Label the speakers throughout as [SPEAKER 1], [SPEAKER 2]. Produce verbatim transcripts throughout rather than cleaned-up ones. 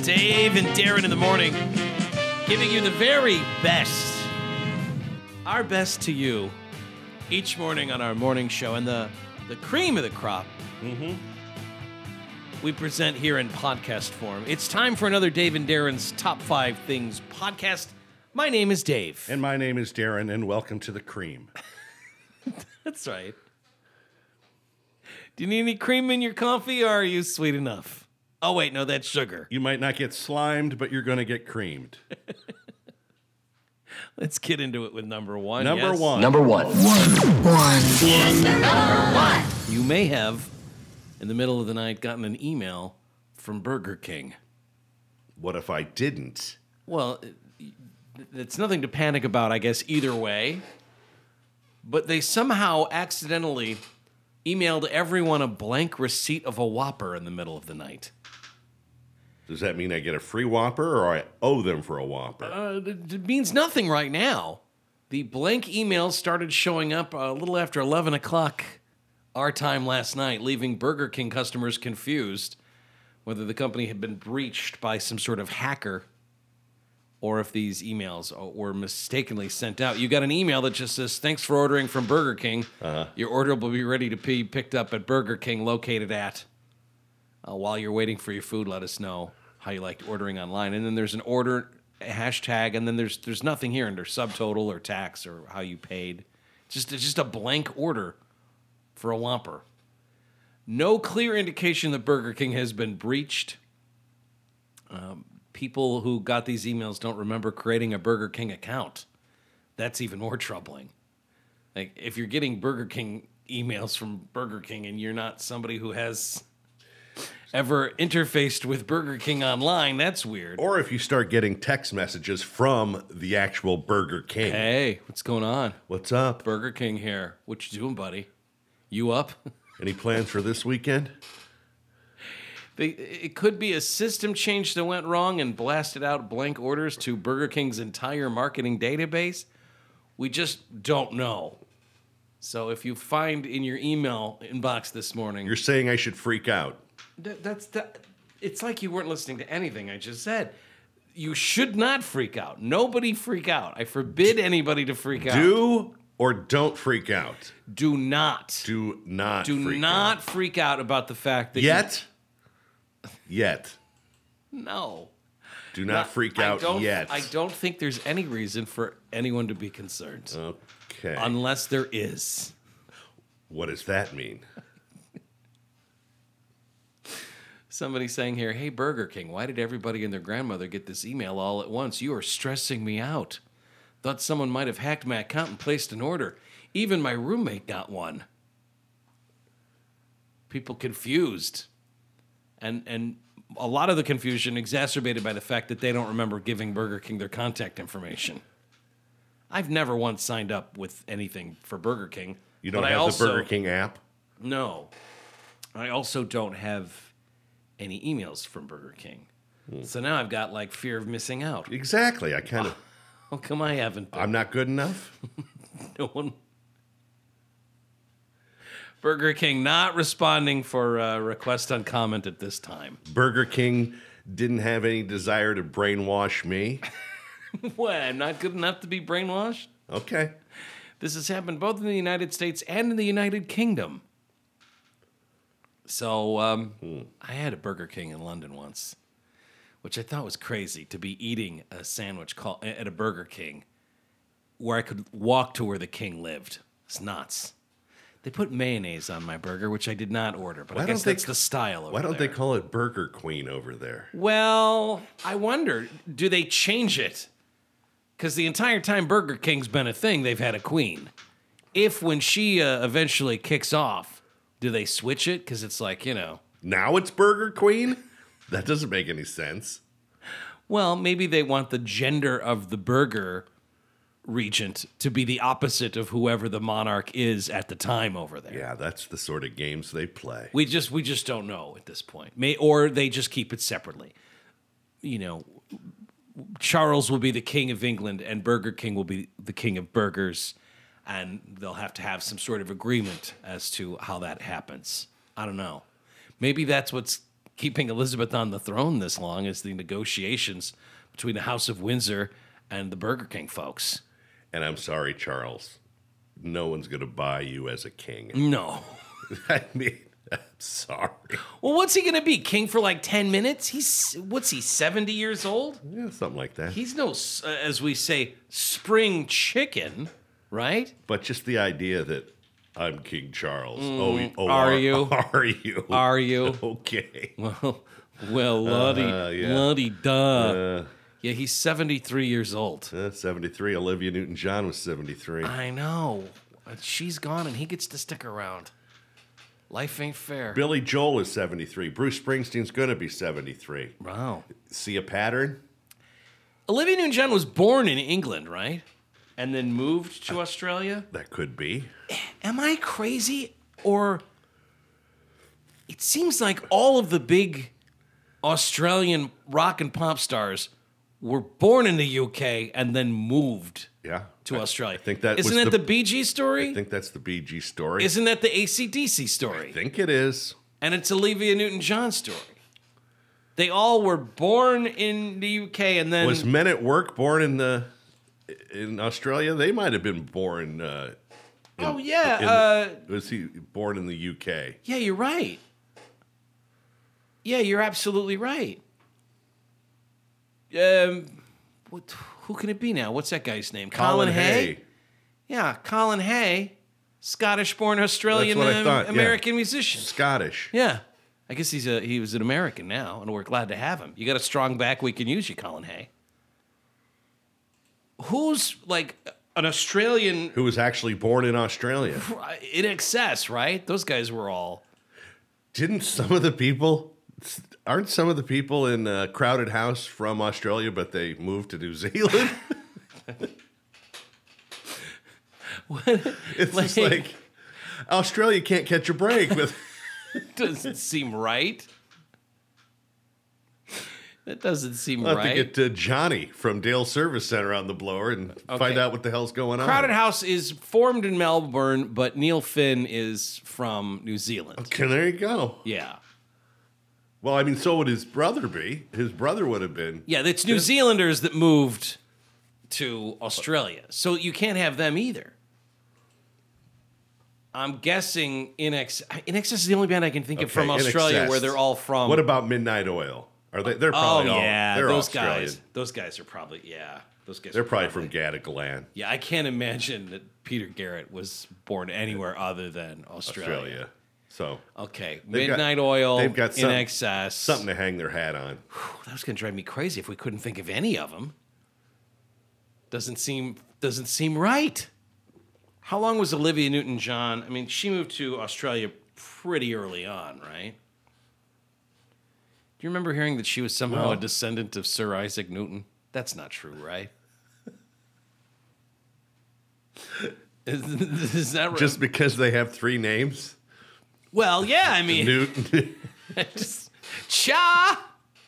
[SPEAKER 1] Dave and Darren in the morning, giving you the very best, our best to you, each morning on our morning show. And the, the cream of the crop, mm-hmm. we present here in podcast form. It's time for another Dave and Darren's Top five Things podcast. My name is Dave.
[SPEAKER 2] And my name is Darren, and welcome to the cream.
[SPEAKER 1] That's right. Do you need any cream in your coffee, or are you sweet enough? Oh, wait, no, that's sugar.
[SPEAKER 2] You might not get slimed, but you're going to get creamed.
[SPEAKER 1] Let's get into it with number one.
[SPEAKER 2] Number
[SPEAKER 1] yes?
[SPEAKER 2] one.
[SPEAKER 3] Number one. One. One. Number one.
[SPEAKER 1] You may have, in the middle of the night, gotten an email from Burger King.
[SPEAKER 2] What if I didn't?
[SPEAKER 1] Well, it's nothing to panic about, I guess, either way. But they somehow accidentally emailed everyone a blank receipt of a Whopper in the middle of the night.
[SPEAKER 2] Does that mean I get a free Whopper or I owe them for a Whopper?
[SPEAKER 1] Uh, it, it means nothing right now. The blank emails started showing up a little after eleven o'clock our time last night, leaving Burger King customers confused whether the company had been breached by some sort of hacker or if these emails were mistakenly sent out. You got an email that just says, thanks for ordering from Burger King. Uh-huh. Your order will be ready to be picked up at Burger King, located at... Uh, while you're waiting for your food, let us know how you liked ordering online. And then there's an order hashtag, and then there's there's nothing here under subtotal or tax or how you paid. Just, it's just a blank order for a Whopper. No clear indication that Burger King has been breached. Um, people who got these emails don't remember creating a Burger King account. That's even more troubling. Like, if you're getting Burger King emails from Burger King and you're not somebody who has... ever interfaced with Burger King online, that's weird.
[SPEAKER 2] Or if you start getting text messages from the actual Burger King.
[SPEAKER 1] Hey, what's going on?
[SPEAKER 2] What's up?
[SPEAKER 1] Burger King here. What you doing, buddy? You up?
[SPEAKER 2] Any plans for this weekend?
[SPEAKER 1] They, it could be a system change that went wrong and blasted out blank orders to Burger King's entire marketing database. We just don't know. So if you find in your email inbox this morning...
[SPEAKER 2] You're saying I should freak out.
[SPEAKER 1] That, that's that. It's like you weren't listening to anything I just said. You should not freak out. Nobody freak out. I forbid anybody to freak out.
[SPEAKER 2] Do or don't freak out.
[SPEAKER 1] Do not.
[SPEAKER 2] Do not
[SPEAKER 1] Do
[SPEAKER 2] freak
[SPEAKER 1] not
[SPEAKER 2] out.
[SPEAKER 1] freak out about the fact that
[SPEAKER 2] Yet? You... Yet.
[SPEAKER 1] No.
[SPEAKER 2] Do not
[SPEAKER 1] No,
[SPEAKER 2] freak
[SPEAKER 1] I
[SPEAKER 2] out
[SPEAKER 1] don't,
[SPEAKER 2] yet.
[SPEAKER 1] I don't think there's any reason for anyone to be concerned.
[SPEAKER 2] Okay.
[SPEAKER 1] Unless there is.
[SPEAKER 2] What does that mean?
[SPEAKER 1] Somebody saying here, hey, Burger King, why did everybody and their grandmother get this email all at once? You are stressing me out. Thought someone might have hacked my account and placed an order. Even my roommate got one. People confused. And and a lot of the confusion exacerbated by the fact that they don't remember giving Burger King their contact information. I've never once signed up with anything for Burger King.
[SPEAKER 2] You don't
[SPEAKER 1] but
[SPEAKER 2] have
[SPEAKER 1] I also,
[SPEAKER 2] the Burger King app?
[SPEAKER 1] No. I also don't have any emails from Burger King. Hmm. So now I've got, like, fear of missing out.
[SPEAKER 2] Exactly. I kind of...
[SPEAKER 1] How come I haven't been?
[SPEAKER 2] I'm not good enough?
[SPEAKER 1] No one... Burger King not responding for a request on comment at this time.
[SPEAKER 2] Burger King didn't have any desire to brainwash me?
[SPEAKER 1] What, I'm not good enough to be brainwashed?
[SPEAKER 2] Okay.
[SPEAKER 1] This has happened both in the United States and in the United Kingdom. So, um, hmm. I had a Burger King in London once, which I thought was crazy, to be eating a sandwich call, at a Burger King where I could walk to where the king lived. It's nuts. They put mayonnaise on my burger, which I did not order, but why I guess that's they, the style over
[SPEAKER 2] Why don't
[SPEAKER 1] there.
[SPEAKER 2] they call it Burger Queen over there?
[SPEAKER 1] Well, I wonder, do they change it? Because the entire time Burger King's been a thing, they've had a queen. If when she uh, eventually kicks off, do they switch it? Because it's like, you know.
[SPEAKER 2] Now it's Burger Queen? That doesn't make any sense.
[SPEAKER 1] Well, maybe they want the gender of the burger regent to be the opposite of whoever the monarch is at the time over there.
[SPEAKER 2] Yeah, that's the sort of games they play.
[SPEAKER 1] We just we just don't know at this point. May, or they just keep it separately. You know, Charles will be the king of England and Burger King will be the king of burgers. And they'll have to have some sort of agreement as to how that happens. I don't know. Maybe that's what's keeping Elizabeth on the throne this long is the negotiations between the House of Windsor and the Burger King folks.
[SPEAKER 2] And I'm sorry, Charles. No one's going to buy you as a king.
[SPEAKER 1] No.
[SPEAKER 2] I mean, I'm sorry.
[SPEAKER 1] Well, what's he going to be? King for like ten minutes? He's, what's he, seventy years old?
[SPEAKER 2] Yeah, something like that.
[SPEAKER 1] He's no, uh, as we say, spring chicken, right?
[SPEAKER 2] But just the idea that I'm King Charles. oh, y- oh,
[SPEAKER 1] are you?
[SPEAKER 2] Are you?
[SPEAKER 1] Are you?
[SPEAKER 2] Okay.
[SPEAKER 1] Well, well, Lottie,
[SPEAKER 2] Uh, yeah.
[SPEAKER 1] Lottie, duh.
[SPEAKER 2] Uh,
[SPEAKER 1] Yeah, he's seventy-three years old.
[SPEAKER 2] uh, seventy-three. Olivia Newton-John was seventy-three.
[SPEAKER 1] I know. But she's gone and he gets to stick around. Life ain't fair.
[SPEAKER 2] Billy Joel is seventy-three. Bruce Springsteen's going to be seventy-three.
[SPEAKER 1] Wow.
[SPEAKER 2] See a pattern?
[SPEAKER 1] Olivia Newton-John was born in England, right? And then moved to Australia?
[SPEAKER 2] That could be.
[SPEAKER 1] Am I crazy? Or it seems like all of the big Australian rock and pop stars were born in the U K and then moved
[SPEAKER 2] Yeah.
[SPEAKER 1] to
[SPEAKER 2] I-
[SPEAKER 1] Australia.
[SPEAKER 2] I think that
[SPEAKER 1] Isn't
[SPEAKER 2] was
[SPEAKER 1] that
[SPEAKER 2] the,
[SPEAKER 1] the Bee Gees story?
[SPEAKER 2] I think that's the Bee Gees story.
[SPEAKER 1] Isn't that the A C D C story?
[SPEAKER 2] I think it is.
[SPEAKER 1] And it's Olivia Newton-John's story. They all were born in the U K and then
[SPEAKER 2] Was Men at Work born in the in Australia? They might have been born. Uh, in-
[SPEAKER 1] Oh yeah,
[SPEAKER 2] in-
[SPEAKER 1] uh,
[SPEAKER 2] was he born in the U K?
[SPEAKER 1] yeah, you're right. Yeah, you're absolutely right. Um, what? Who can it be now? What's that guy's name? Colin, Hay? Yeah, Colin Hay, Scottish-born Australian
[SPEAKER 2] That's what I
[SPEAKER 1] um,
[SPEAKER 2] thought, yeah.
[SPEAKER 1] American musician.
[SPEAKER 2] Scottish.
[SPEAKER 1] Yeah, I guess he's a he was an American now, and we're glad to have him. You got a strong back, we can use you, Colin Hay. Who's like an Australian
[SPEAKER 2] Who was actually born in Australia?
[SPEAKER 1] in excess, right? Those guys were all.
[SPEAKER 2] Didn't some of the people? Aren't some of the people in uh, Crowded House from Australia, but they moved to New Zealand? It's just
[SPEAKER 1] Like-
[SPEAKER 2] like Australia can't catch a break with.
[SPEAKER 1] Doesn't seem right. That doesn't seem
[SPEAKER 2] We'll have
[SPEAKER 1] right.
[SPEAKER 2] to get to Johnny from Dale Service Center on the blower and find
[SPEAKER 1] Okay.
[SPEAKER 2] out what the hell's going on.
[SPEAKER 1] Crowded House is formed in Melbourne, but Neil Finn is from New Zealand.
[SPEAKER 2] Okay, there you go.
[SPEAKER 1] Yeah.
[SPEAKER 2] Well, I mean, so would his brother be. His brother would have been.
[SPEAKER 1] Yeah, it's New Zealanders that moved to Australia. So you can't have them either. I'm guessing In Excess. In Excess is the only band I can think of from
[SPEAKER 2] Okay, In
[SPEAKER 1] Australia
[SPEAKER 2] Excess.
[SPEAKER 1] where they're all from.
[SPEAKER 2] What about Midnight Oil? Are they? They're
[SPEAKER 1] Oh
[SPEAKER 2] probably all.
[SPEAKER 1] yeah,
[SPEAKER 2] they're
[SPEAKER 1] those
[SPEAKER 2] Australian.
[SPEAKER 1] guys. Those guys are probably yeah. Those guys.
[SPEAKER 2] They're
[SPEAKER 1] are
[SPEAKER 2] probably from Gattacalan,
[SPEAKER 1] Yeah, I can't imagine that Peter Garrett was born anywhere other than Australia.
[SPEAKER 2] Australia. So
[SPEAKER 1] Okay,
[SPEAKER 2] They've got-
[SPEAKER 1] Midnight Oil,
[SPEAKER 2] they've got
[SPEAKER 1] In
[SPEAKER 2] some-
[SPEAKER 1] Excess.
[SPEAKER 2] something to hang their hat on.
[SPEAKER 1] That was going to drive me crazy if we couldn't think of any of them. Doesn't seem doesn't seem right. How long was Olivia Newton-John? I mean, she moved to Australia pretty early on, right? Do you remember hearing that she was somehow
[SPEAKER 2] Well-
[SPEAKER 1] a descendant of Sir Isaac Newton? That's not true, right? is, is that right?
[SPEAKER 2] Just because they have three names,
[SPEAKER 1] well, yeah. I mean,
[SPEAKER 2] Newton.
[SPEAKER 1] Just- Cha.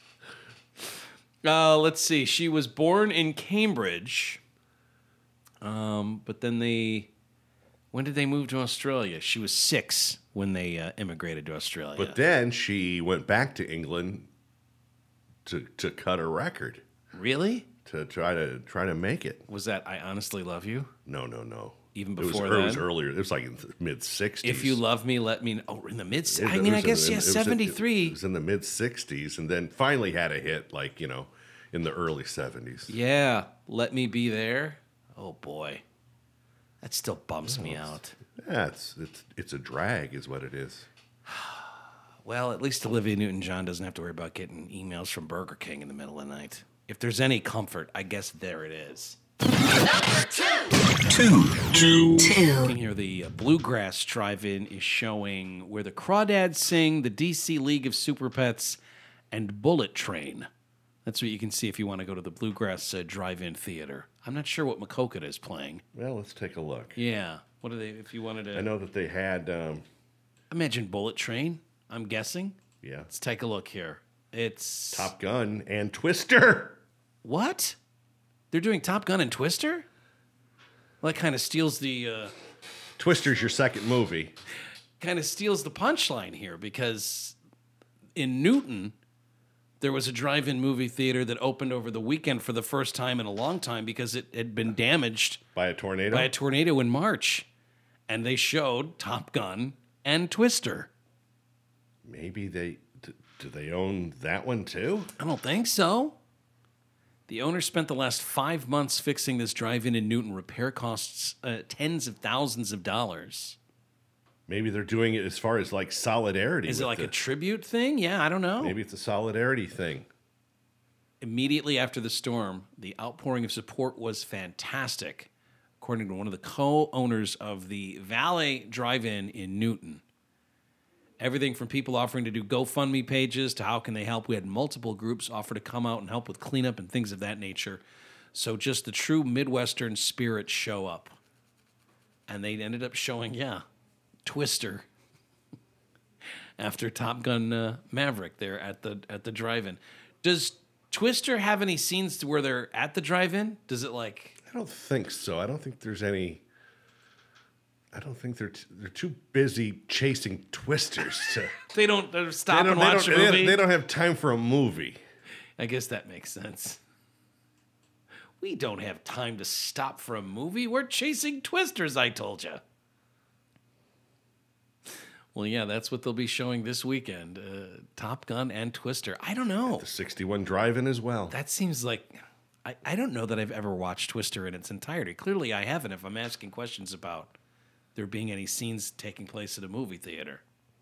[SPEAKER 1] Uh, let's see. She was born in Cambridge, um, but then they. When did they move to Australia? She was six when they uh, immigrated to Australia.
[SPEAKER 2] But then she went back to England to to cut a record
[SPEAKER 1] really,
[SPEAKER 2] to try to try to make it.
[SPEAKER 1] was that "I Honestly Love You"?
[SPEAKER 2] No, no, no.
[SPEAKER 1] Even
[SPEAKER 2] It was,
[SPEAKER 1] before
[SPEAKER 2] it was
[SPEAKER 1] then?
[SPEAKER 2] earlier. It was like in the mid sixties.
[SPEAKER 1] If you love me, let me. Know. Oh, in the mid.
[SPEAKER 2] It-
[SPEAKER 1] I
[SPEAKER 2] it
[SPEAKER 1] mean, I
[SPEAKER 2] was in
[SPEAKER 1] guess
[SPEAKER 2] the-
[SPEAKER 1] yeah,
[SPEAKER 2] it was in-
[SPEAKER 1] seventy-three.
[SPEAKER 2] It was in the mid sixties, and then finally had a hit, like you know, in the early seventies.
[SPEAKER 1] Yeah, let me be there. Oh boy, that still bumps me out.
[SPEAKER 2] Yeah, it's it's it's a drag, is what it is.
[SPEAKER 1] Well, at least Olivia Newton-John doesn't have to worry about getting emails from Burger King in the middle of the night. If there's any comfort, I guess there it is.
[SPEAKER 3] Two. Two.
[SPEAKER 1] Looking here, the uh, Bluegrass Drive-In is showing where the Crawdads sing, the D C League of Super Pets, and Bullet Train. That's what you can see if you want to go to the Bluegrass uh, Drive-In Theater. I'm not sure what Makokata is playing.
[SPEAKER 2] Well, let's take a look.
[SPEAKER 1] Yeah. What are they, if you wanted to...
[SPEAKER 2] I know that they had, um,
[SPEAKER 1] Imagine Bullet Train, I'm guessing.
[SPEAKER 2] yeah,
[SPEAKER 1] Let's take a look here. It's...
[SPEAKER 2] Top Gun and Twister.
[SPEAKER 1] What? They're doing Top Gun and Twister? Well, that kind of steals the... Uh,
[SPEAKER 2] Twister's your second movie.
[SPEAKER 1] kind of steals the punchline here because in Newton, there was a drive-in movie theater that opened over the weekend for the first time in a long time because it had been damaged
[SPEAKER 2] By a tornado?
[SPEAKER 1] by a tornado in March. And they showed Top Gun and Twister.
[SPEAKER 2] Maybe they... d- Do they own that one too?
[SPEAKER 1] I don't think so. The owner spent the last five months fixing this drive-in in Newton. Repair costs uh, tens of thousands of dollars.
[SPEAKER 2] Maybe they're doing it as far as like solidarity.
[SPEAKER 1] Is it
[SPEAKER 2] with
[SPEAKER 1] like
[SPEAKER 2] the-
[SPEAKER 1] a tribute thing? Yeah, I don't know.
[SPEAKER 2] Maybe it's a solidarity thing.
[SPEAKER 1] Immediately after the storm, the outpouring of support was fantastic, according to one of the co-owners of the Valet Drive-In in Newton. Everything from people offering to do GoFundMe pages to how can they help. We had multiple groups offer to come out and help with cleanup and things of that nature. So just the true Midwestern spirit show up. And they ended up showing, yeah, Twister after Top Gun uh, Maverick there at the at the drive-in. Does Twister have any scenes where they're at the drive-in? Does it like...
[SPEAKER 2] I don't think so. I don't think there's any. I don't think they're t- they're too busy chasing twisters to.
[SPEAKER 1] They don't uh, stop
[SPEAKER 2] they
[SPEAKER 1] and
[SPEAKER 2] don't, they
[SPEAKER 1] watch
[SPEAKER 2] don't,
[SPEAKER 1] a
[SPEAKER 2] they
[SPEAKER 1] movie?
[SPEAKER 2] don't- they don't have time for a movie.
[SPEAKER 1] I guess that makes sense. We don't have time to stop for a movie. We're chasing twisters, I told you. Well, yeah, that's what they'll be showing this weekend. Uh, Top Gun and Twister. I don't know.
[SPEAKER 2] The sixty-one drive-in as well.
[SPEAKER 1] That seems like... I, I don't know that I've ever watched Twister in its entirety. Clearly, I haven't if I'm asking questions about there being any scenes taking place at a movie theater.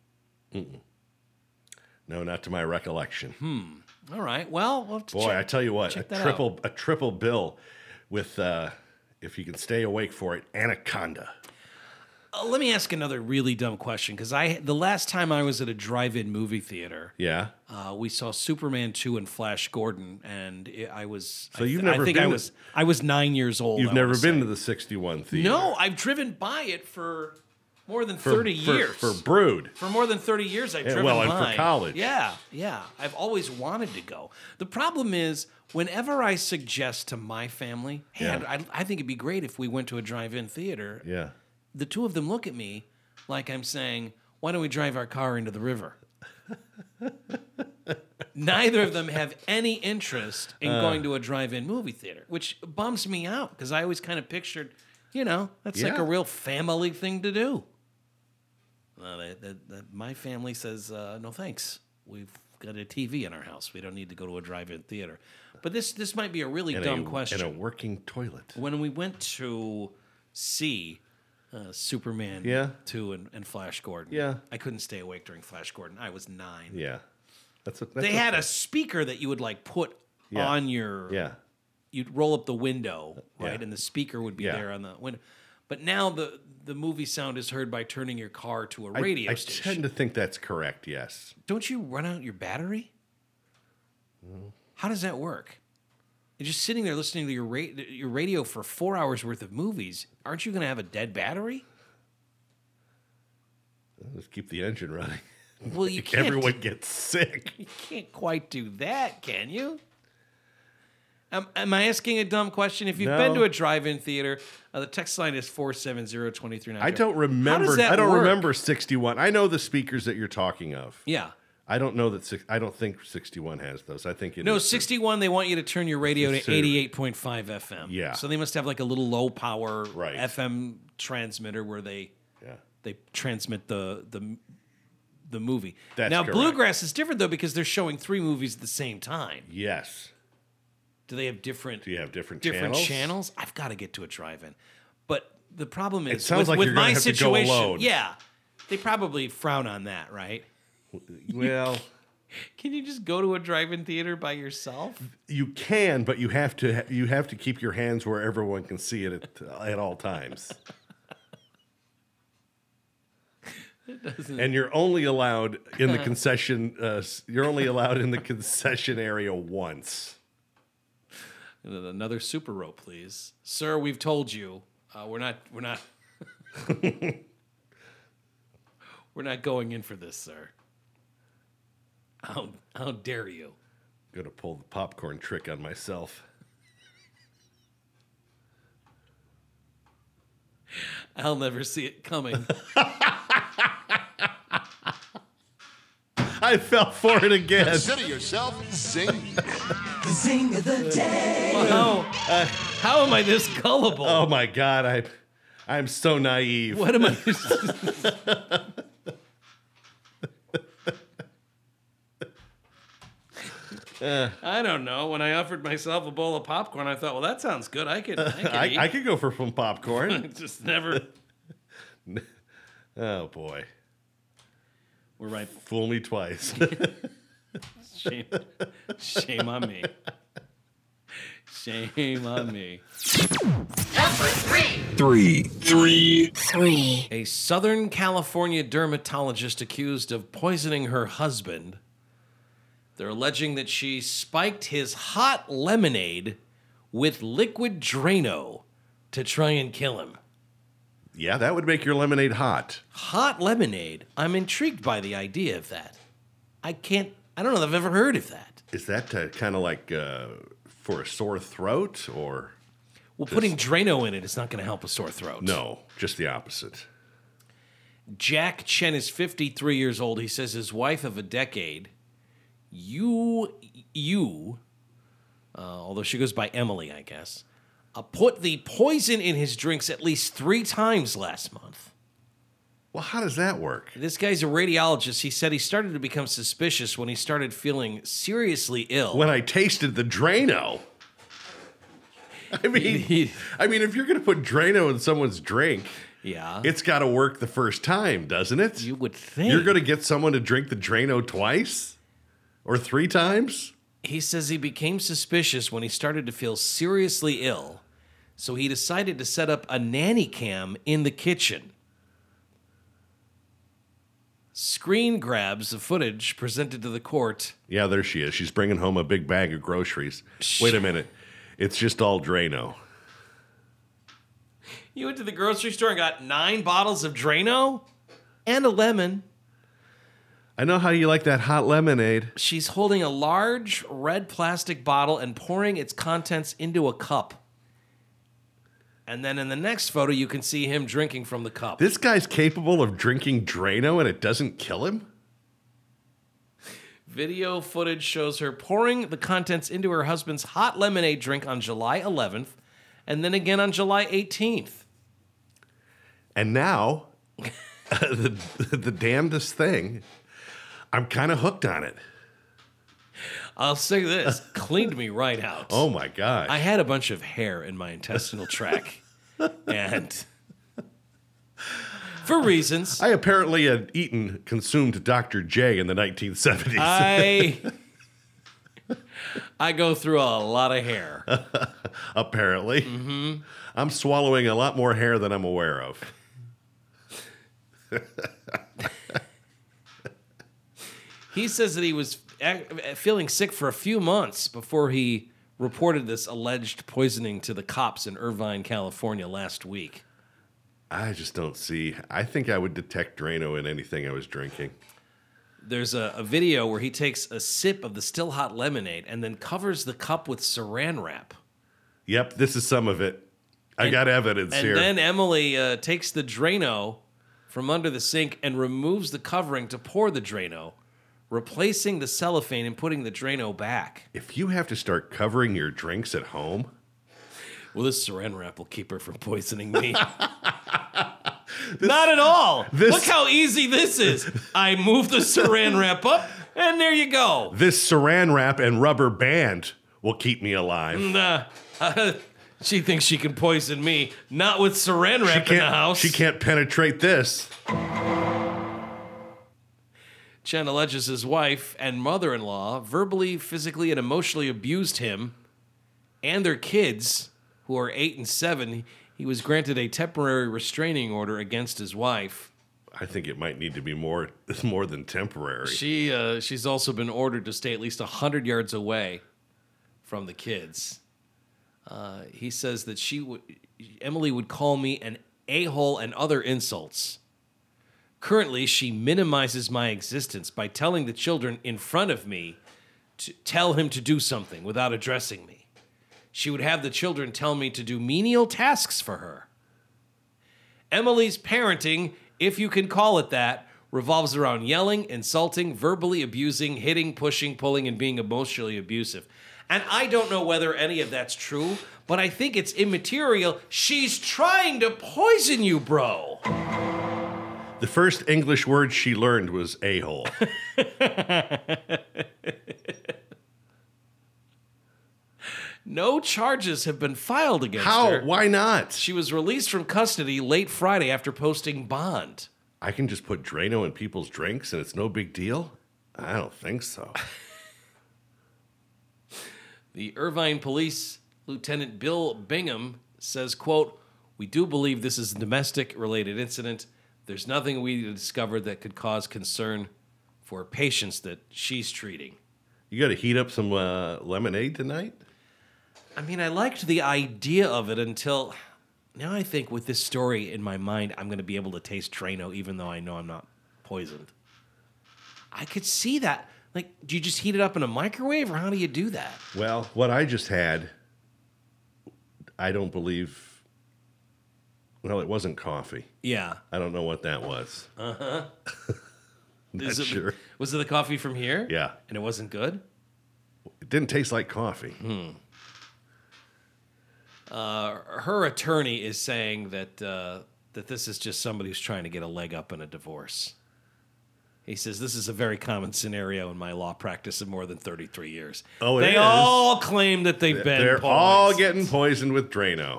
[SPEAKER 2] No, not to my recollection.
[SPEAKER 1] All right, well... we'll have to
[SPEAKER 2] Boy,
[SPEAKER 1] check-
[SPEAKER 2] I tell you what, a
[SPEAKER 1] check that
[SPEAKER 2] triple a triple bill with uh, if you can stay awake for it, Anaconda.
[SPEAKER 1] Uh, let me ask another really dumb question, because I the last time I was at a drive-in movie theater,
[SPEAKER 2] Yeah.
[SPEAKER 1] uh, we saw Superman two and Flash Gordon, and it, I was.
[SPEAKER 2] So
[SPEAKER 1] I,
[SPEAKER 2] you've
[SPEAKER 1] I
[SPEAKER 2] never
[SPEAKER 1] think
[SPEAKER 2] been
[SPEAKER 1] I
[SPEAKER 2] to-
[SPEAKER 1] was. I was nine years old.
[SPEAKER 2] You've
[SPEAKER 1] I
[SPEAKER 2] never
[SPEAKER 1] wanna
[SPEAKER 2] been
[SPEAKER 1] say.
[SPEAKER 2] to the sixty-one theater.
[SPEAKER 1] No, I've driven by it for more than
[SPEAKER 2] for,
[SPEAKER 1] thirty
[SPEAKER 2] for-
[SPEAKER 1] years.
[SPEAKER 2] for Brood.
[SPEAKER 1] For more than thirty years, I've driven
[SPEAKER 2] well, and
[SPEAKER 1] by.
[SPEAKER 2] for college.
[SPEAKER 1] Yeah, yeah. I've always wanted to go. The problem is, whenever I suggest to my family, hey,
[SPEAKER 2] Yeah.
[SPEAKER 1] I'd- I, I think it'd be great if we went to a drive-in theater,
[SPEAKER 2] Yeah.
[SPEAKER 1] the two of them look at me like I'm saying, why don't we drive our car into the river? Neither of them have any interest in
[SPEAKER 2] Uh.
[SPEAKER 1] going to a drive-in movie theater, which bums me out because I always kind of pictured, you know, that's like
[SPEAKER 2] Yeah.
[SPEAKER 1] a real family thing to do. Well, that, that, that my family says, uh, no thanks. We've got a T V in our house. We don't need to go to a drive-in theater. But this this might be a really
[SPEAKER 2] And
[SPEAKER 1] dumb
[SPEAKER 2] a,
[SPEAKER 1] question.
[SPEAKER 2] And a working toilet.
[SPEAKER 1] When we went to see uh, Superman
[SPEAKER 2] Yeah.
[SPEAKER 1] two and, and Flash Gordon,
[SPEAKER 2] Yeah.
[SPEAKER 1] I couldn't stay awake during Flash Gordon. I was nine.
[SPEAKER 2] Yeah. That's, a, that's
[SPEAKER 1] They had
[SPEAKER 2] okay.
[SPEAKER 1] a speaker that you would like put
[SPEAKER 2] Yeah.
[SPEAKER 1] on your.
[SPEAKER 2] Yeah.
[SPEAKER 1] You'd roll up the window, right,
[SPEAKER 2] Yeah.
[SPEAKER 1] and the speaker would be
[SPEAKER 2] Yeah.
[SPEAKER 1] there on the window. But now the the movie sound is heard by turning your car to a
[SPEAKER 2] I-
[SPEAKER 1] radio
[SPEAKER 2] I,
[SPEAKER 1] station.
[SPEAKER 2] tend to think that's correct, yes.
[SPEAKER 1] Don't you run out your battery? How does that work? You're just sitting there listening to your ra- your radio for four hours worth of movies. Aren't you going to have a dead battery?
[SPEAKER 2] Let's keep the engine running.
[SPEAKER 1] Well, you can't.
[SPEAKER 2] Everyone gets sick.
[SPEAKER 1] You can't quite do that, can you? Am, am I asking a dumb question? If you've
[SPEAKER 2] No.
[SPEAKER 1] been to a drive-in theater, uh, the text line is four seven zero, two three nine zero.
[SPEAKER 2] I don't
[SPEAKER 1] How
[SPEAKER 2] remember.
[SPEAKER 1] does that
[SPEAKER 2] I don't
[SPEAKER 1] work?
[SPEAKER 2] remember sixty-one. I know the speakers that you're talking of.
[SPEAKER 1] Yeah.
[SPEAKER 2] I don't know that. Six, I don't think sixty-one has those. I think it
[SPEAKER 1] No,
[SPEAKER 2] is-
[SPEAKER 1] sixty-one, they want you to turn your radio to
[SPEAKER 2] It's, uh,
[SPEAKER 1] eighty-eight point five F M.
[SPEAKER 2] Yeah.
[SPEAKER 1] So they must have like a little low-power
[SPEAKER 2] Right.
[SPEAKER 1] F M transmitter where they
[SPEAKER 2] Yeah.
[SPEAKER 1] they transmit the the the movie.
[SPEAKER 2] That's
[SPEAKER 1] now,
[SPEAKER 2] correct.
[SPEAKER 1] Bluegrass is different, though, because they're showing three movies at the same time.
[SPEAKER 2] Yes.
[SPEAKER 1] Do they have different
[SPEAKER 2] Do you have different,
[SPEAKER 1] different
[SPEAKER 2] channels?
[SPEAKER 1] channels? I've got to get to a drive-in. But the problem is,
[SPEAKER 2] sounds
[SPEAKER 1] with,
[SPEAKER 2] like
[SPEAKER 1] with
[SPEAKER 2] you're gonna
[SPEAKER 1] my
[SPEAKER 2] have to go
[SPEAKER 1] situation,
[SPEAKER 2] alone.
[SPEAKER 1] yeah, they probably frown on that, right?
[SPEAKER 2] Well,
[SPEAKER 1] Can you just go to a drive-in theater by yourself?
[SPEAKER 2] you can, but you have to. You have to keep your hands where everyone can see it at, at all times. And you're only allowed in the concession. Uh, s- you're only allowed in the concession area once.
[SPEAKER 1] Another super rope, please, sir. We've told you uh, we're not we're not we're not going in for this, sir. How how dare you?
[SPEAKER 2] I'm gonna pull the popcorn trick on myself.
[SPEAKER 1] I'll never see it coming.
[SPEAKER 2] I fell for it again.
[SPEAKER 4] Consider yourself zing.
[SPEAKER 5] The zing of the day.
[SPEAKER 1] How, how am I this gullible?
[SPEAKER 2] Oh my God, I, I'm so naive.
[SPEAKER 1] What am I?
[SPEAKER 2] Uh,
[SPEAKER 1] I don't know. When I offered myself a bowl of popcorn, I thought, well, that sounds good. I could, I could
[SPEAKER 2] I,
[SPEAKER 1] eat.
[SPEAKER 2] I could go for some popcorn.
[SPEAKER 1] Just never.
[SPEAKER 2] Oh boy,
[SPEAKER 1] We're right.
[SPEAKER 2] fool me twice.
[SPEAKER 1] Shame, shame on me. Shame on me.
[SPEAKER 3] Number three.
[SPEAKER 5] Three. Three.
[SPEAKER 3] Three.
[SPEAKER 1] A Southern California dermatologist accused of poisoning her husband. They're alleging that she spiked his hot lemonade with liquid Drano to try and kill him.
[SPEAKER 2] Yeah, that would make your lemonade hot.
[SPEAKER 1] Hot lemonade? I'm intrigued by the idea of that. I can't, I don't know if I've ever heard of that.
[SPEAKER 2] Is that uh, kind of like uh, for a sore throat or?
[SPEAKER 1] Well, putting Drano in it is not going to help a sore throat.
[SPEAKER 2] No, just the opposite.
[SPEAKER 1] Jack Chen is fifty-three years old. He says his wife of a decade, you, you, uh, although she goes by Emily, I guess, uh, put the poison in his drinks at least three times last month.
[SPEAKER 2] Well, how does that work?
[SPEAKER 1] This guy's a radiologist. He said he started to become suspicious when he started feeling seriously ill.
[SPEAKER 2] When I tasted the Drano. I mean, I mean, if you're going to put Drano in someone's drink,
[SPEAKER 1] yeah,
[SPEAKER 2] it's got to work the first time, doesn't it?
[SPEAKER 1] you would think.
[SPEAKER 2] You're going to get someone to drink the Drano twice or three times?
[SPEAKER 1] He says he became suspicious when he started to feel seriously ill, so he decided to set up a nanny cam in the kitchen. Screen grabs of footage presented to the court.
[SPEAKER 2] Yeah, there she is. She's bringing home a big bag of groceries. Wait a minute. It's just all Drano.
[SPEAKER 1] You went to the grocery store and got nine bottles of Drano and a lemon.
[SPEAKER 2] I know how you like that hot lemonade.
[SPEAKER 1] She's holding a large red plastic bottle and pouring its contents into a cup. And then in the next photo, you can see him drinking from the cup.
[SPEAKER 2] This guy's capable of drinking Drano and it doesn't kill him?
[SPEAKER 1] Video footage shows her pouring the contents into her husband's hot lemonade drink on July eleventh and then again on July eighteenth.
[SPEAKER 2] And now, the, the damnedest thing, I'm kind of hooked on it.
[SPEAKER 1] I'll say this, cleaned me right out.
[SPEAKER 2] Oh my gosh.
[SPEAKER 1] I had a bunch of hair in my intestinal tract. And for reasons.
[SPEAKER 2] I apparently had eaten, consumed Doctor J in the nineteen seventies.
[SPEAKER 1] I I go through a lot of hair.
[SPEAKER 2] Apparently. Mm-hmm. I'm swallowing a lot more hair than I'm aware of.
[SPEAKER 1] He says that he was feeling sick for a few months before he reported this alleged poisoning to the cops in Irvine, California last week.
[SPEAKER 2] I just don't see. I think I would detect Drano in anything I was drinking.
[SPEAKER 1] There's a, a video where he takes a sip of the still hot lemonade and then covers the cup with saran wrap.
[SPEAKER 2] Yep, this is some of it. I
[SPEAKER 1] And-
[SPEAKER 2] got evidence
[SPEAKER 1] And
[SPEAKER 2] here.
[SPEAKER 1] then Emily uh, takes the Drano from under the sink and removes the covering to pour the Drano, replacing the cellophane and putting the Drano back.
[SPEAKER 2] If you have to start covering your drinks at home,
[SPEAKER 1] Well, this saran wrap will keep her from poisoning me. Not at all.
[SPEAKER 2] this-
[SPEAKER 1] Look how easy this is. I move the saran wrap up, and there you go.
[SPEAKER 2] this saran wrap and rubber band will keep me alive.
[SPEAKER 1] Nah, uh, she thinks she can poison me, not with saran
[SPEAKER 2] She
[SPEAKER 1] wrap in the
[SPEAKER 2] can't,
[SPEAKER 1] house.
[SPEAKER 2] she can't penetrate this.
[SPEAKER 1] Chen alleges his wife and mother-in-law verbally, physically, and emotionally abused him and their kids, who are eight and seven. He was granted a temporary restraining order against his wife.
[SPEAKER 2] I think it might need to be more, more than temporary.
[SPEAKER 1] She uh, she's also been ordered to stay at least one hundred yards away from the kids. Uh, he says that she would, Emily would call me an a-hole and other insults. Currently, she minimizes my existence by telling the children in front of me to tell him to do something without addressing me. She would have the children tell me to do menial tasks for her. Emily's parenting, if you can call it that, revolves around yelling, insulting, verbally abusing, hitting, pushing, pulling, and being emotionally abusive. And I don't know whether any of that's true, but I think it's immaterial. She's trying to poison you, bro.
[SPEAKER 2] The first English word she learned was a-hole.
[SPEAKER 1] No charges have been filed against
[SPEAKER 2] How?
[SPEAKER 1] her.
[SPEAKER 2] Why not?
[SPEAKER 1] She was released from custody late Friday after posting bond.
[SPEAKER 2] I can just put Drano in people's drinks and it's no big deal? I don't think so.
[SPEAKER 1] The Irvine Police Lieutenant Bill Bingham says, quote, "We do believe this is a domestic-related incident. There's nothing we discovered that could cause concern for patients that she's treating."
[SPEAKER 2] You got to heat up some uh, lemonade tonight?
[SPEAKER 1] I mean, I liked the idea of it until now. I think with this story in my mind, I'm going to be able to taste Drano even though I know I'm not poisoned. I could see that. Like, do you just heat it up in a microwave or how do you do that?
[SPEAKER 2] Well, what I just had, I don't believe, well, it wasn't coffee.
[SPEAKER 1] Yeah.
[SPEAKER 2] I don't know what that was.
[SPEAKER 1] Uh-huh.
[SPEAKER 2] Not
[SPEAKER 1] Is it,
[SPEAKER 2] sure.
[SPEAKER 1] Was it the coffee from here?
[SPEAKER 2] Yeah.
[SPEAKER 1] And it wasn't good?
[SPEAKER 2] It didn't taste like coffee.
[SPEAKER 1] Hmm. Uh, her attorney is saying that uh, that this is just somebody who's trying to get a leg up in a divorce. He says, this is a very common scenario in my law practice of more than thirty-three years.
[SPEAKER 2] Oh, it
[SPEAKER 1] they
[SPEAKER 2] is.
[SPEAKER 1] all claim that they've been
[SPEAKER 2] They're
[SPEAKER 1] poisoned.
[SPEAKER 2] all getting poisoned with Drano.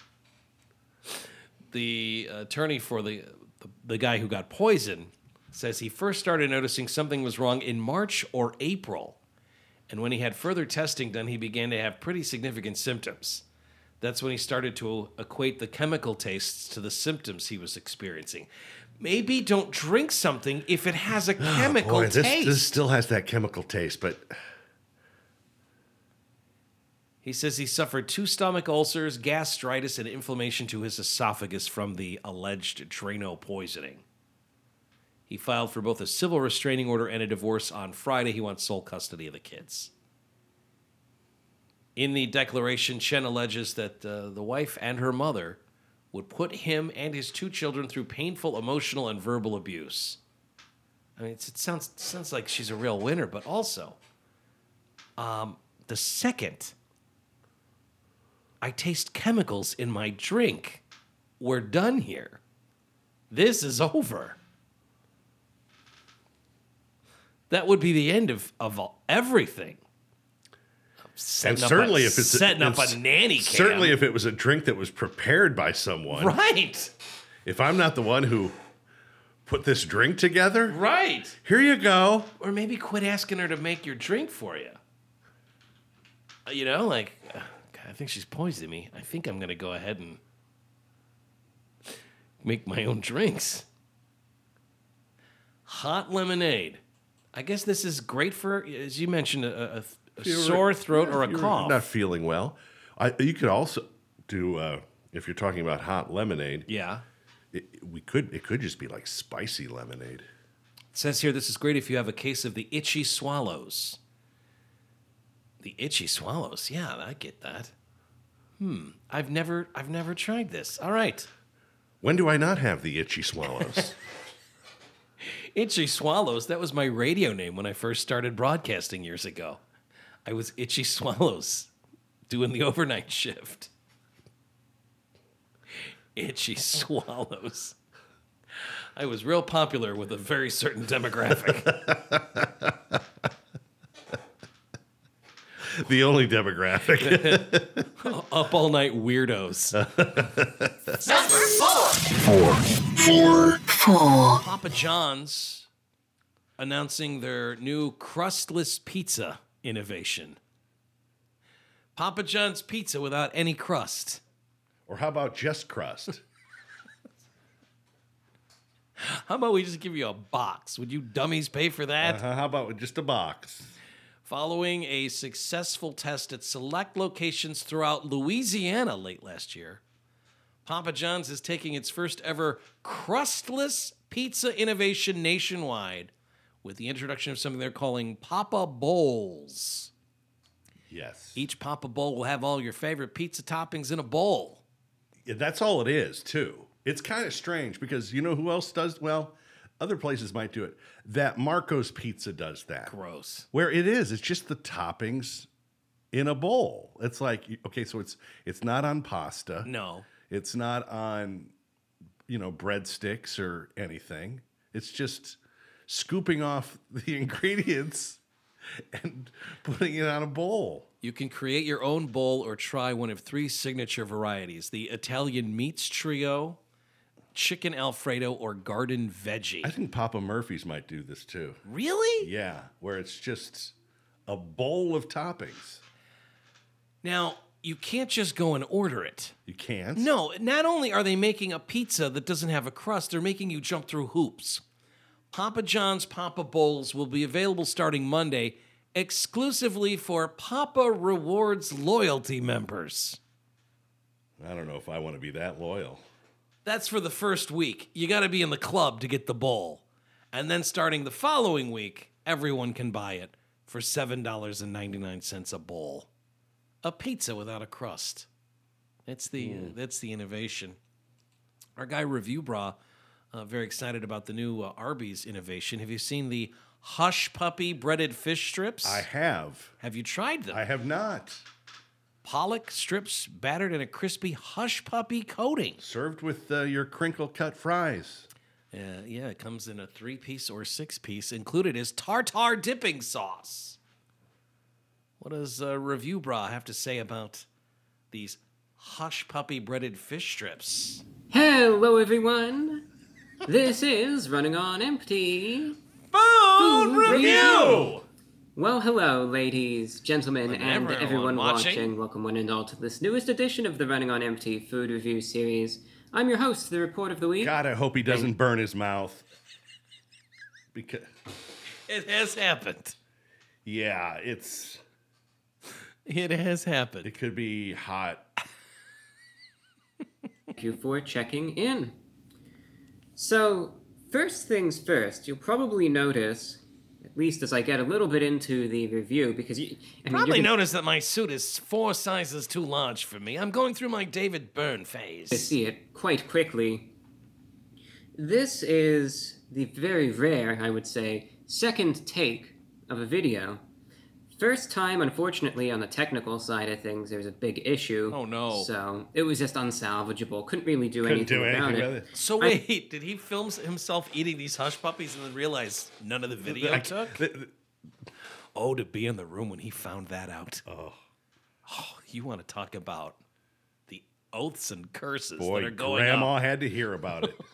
[SPEAKER 1] The attorney for the, the the guy who got poisoned says he first started noticing something was wrong in March or April. And when he had further testing done, he began to have pretty significant symptoms. That's when he started to equate the chemical tastes to the symptoms he was experiencing. Maybe don't drink something if it has a chemical
[SPEAKER 2] Boy, this,
[SPEAKER 1] taste.
[SPEAKER 2] this still has that chemical taste, but
[SPEAKER 1] He says he suffered two stomach ulcers, gastritis, and inflammation to his esophagus from the alleged Drano poisoning. He filed for both a civil restraining order and a divorce on Friday. He wants sole custody of the kids. In the declaration, Chen alleges that uh, the wife and her mother would put him and his two children through painful emotional and verbal abuse. I mean, it's, it sounds sounds like she's a real winner, but also, um, the second I taste chemicals in my drink, we're done here. This is over. That would be the end of, of everything.
[SPEAKER 2] and certainly
[SPEAKER 1] a,
[SPEAKER 2] if it's
[SPEAKER 1] setting up
[SPEAKER 2] it's-
[SPEAKER 1] a nanny cam.
[SPEAKER 2] certainly if it was a drink that was prepared by someone.
[SPEAKER 1] Right.
[SPEAKER 2] If I'm not the one who put this drink together,
[SPEAKER 1] Right.
[SPEAKER 2] here you go.
[SPEAKER 1] Or maybe quit asking her to make your drink for you. Uh, You know, like, uh, God, I think she's poisoning me. I think I'm going to go ahead and make my own drinks. Hot lemonade. I guess this is great for, as you mentioned, a, a, a sore throat or a
[SPEAKER 2] You're
[SPEAKER 1] cough.
[SPEAKER 2] not feeling well. I, you could also do uh, if you're talking about hot lemonade.
[SPEAKER 1] Yeah.
[SPEAKER 2] It, we could it could just be like spicy lemonade.
[SPEAKER 1] It says here this is great if you have a case of the itchy swallows. The itchy swallows. Yeah, I get that. Hmm. I've never I've never tried this. All right.
[SPEAKER 2] When do I not have the itchy swallows?
[SPEAKER 1] Itchy Swallows, that was my radio name when I first started broadcasting years ago. I was Itchy Swallows, doing the overnight shift. Itchy Swallows. I was real popular with a very certain demographic.
[SPEAKER 2] The only demographic.
[SPEAKER 1] Up all night weirdos.
[SPEAKER 5] Number four. Four. Four.
[SPEAKER 3] Four.
[SPEAKER 1] Papa John's announcing their new crustless pizza innovation. Papa John's pizza without any crust.
[SPEAKER 2] Or how about just crust?
[SPEAKER 1] How about we just give you a box? Would you dummies pay for that?
[SPEAKER 2] Uh, how about just a box?
[SPEAKER 1] Following a successful test at select locations throughout Louisiana late last year, Papa John's is taking its first ever crustless pizza innovation nationwide with the introduction of something they're calling Papa Bowls.
[SPEAKER 2] Yes.
[SPEAKER 1] Each Papa Bowl will have all your favorite pizza toppings in a bowl.
[SPEAKER 2] Yeah, that's all it is, too. It's kind of strange because you know who else does well? other places might do it. That Marco's Pizza does that.
[SPEAKER 1] Gross.
[SPEAKER 2] Where it is, it's just the toppings in a bowl. It's like, okay, so it's it's not on pasta.
[SPEAKER 1] No.
[SPEAKER 2] It's not on, you know, breadsticks or anything. It's just scooping off the ingredients and putting it on a bowl.
[SPEAKER 1] You can create your own bowl or try one of three signature varieties: the Italian Meats Trio, Chicken Alfredo, or Garden Veggie.
[SPEAKER 2] I think Papa Murphy's might do this too.
[SPEAKER 1] Really?
[SPEAKER 2] Yeah, where it's just a bowl of toppings.
[SPEAKER 1] Now, you can't just go and order it.
[SPEAKER 2] You can't?
[SPEAKER 1] No, not only are they making a pizza that doesn't have a crust, they're making you jump through hoops. Papa John's Papa Bowls will be available starting Monday, exclusively for Papa Rewards loyalty members.
[SPEAKER 2] I don't know if I want to be that loyal.
[SPEAKER 1] That's for the first week. You got to be in the club to get the bowl. And then starting the following week, everyone can buy it for seven dollars and ninety-nine cents a bowl. A pizza without a crust. That's the uh, that's the innovation. Our guy Review Bra, uh, very excited about the new uh, Arby's innovation. Have you seen the Hush Puppy breaded fish strips?
[SPEAKER 2] I have.
[SPEAKER 1] Have you tried them?
[SPEAKER 2] I have not.
[SPEAKER 1] Pollock strips battered in a crispy Hush Puppy coating.
[SPEAKER 2] Served with uh, your crinkle cut fries.
[SPEAKER 1] Uh, yeah, it comes in a three-piece or six-piece. Included is tartar dipping sauce. What does uh, Review Bra have to say about these Hush Puppy breaded fish strips?
[SPEAKER 6] Hello, everyone. This is Running on Empty.
[SPEAKER 1] Food,
[SPEAKER 6] Food
[SPEAKER 1] review!
[SPEAKER 6] review! Well, hello, ladies, gentlemen,
[SPEAKER 1] And
[SPEAKER 6] and
[SPEAKER 1] everyone
[SPEAKER 6] everyone
[SPEAKER 1] watching.
[SPEAKER 6] watching. Welcome one and all to this newest edition of the Running on Empty Food Review series. I'm your host, the Report of the Week.
[SPEAKER 2] God, I hope he doesn't burn his mouth. Because,
[SPEAKER 1] It has happened.
[SPEAKER 2] yeah, it's
[SPEAKER 1] It has happened.
[SPEAKER 2] it could be hot.
[SPEAKER 6] Thank you for checking in. So, first things first, you'll probably notice, at least as I get a little bit into the review, because you I mean,
[SPEAKER 1] Probably
[SPEAKER 6] you're gonna
[SPEAKER 1] noticed that my suit is four sizes too large for me. I'm going through my David Byrne phase.
[SPEAKER 6] see it quite quickly. This is the very rare, I would say, second take of a video. First time, unfortunately, on the technical side of things, there was a big issue.
[SPEAKER 1] Oh, no.
[SPEAKER 6] So it was just unsalvageable. Couldn't really do
[SPEAKER 2] Couldn't
[SPEAKER 6] anything
[SPEAKER 2] do
[SPEAKER 6] about
[SPEAKER 2] anything
[SPEAKER 6] it.
[SPEAKER 2] with it.
[SPEAKER 1] So wait, did he film himself eating these hush puppies and then realize none of the video
[SPEAKER 2] I-
[SPEAKER 1] took?
[SPEAKER 2] th- th-
[SPEAKER 1] Oh, to be in the room when he found that out.
[SPEAKER 2] Oh,
[SPEAKER 1] Oh, you want to talk about the oaths and curses
[SPEAKER 2] boy,
[SPEAKER 1] that are going
[SPEAKER 2] Grandma
[SPEAKER 1] on.
[SPEAKER 2] had to hear about it.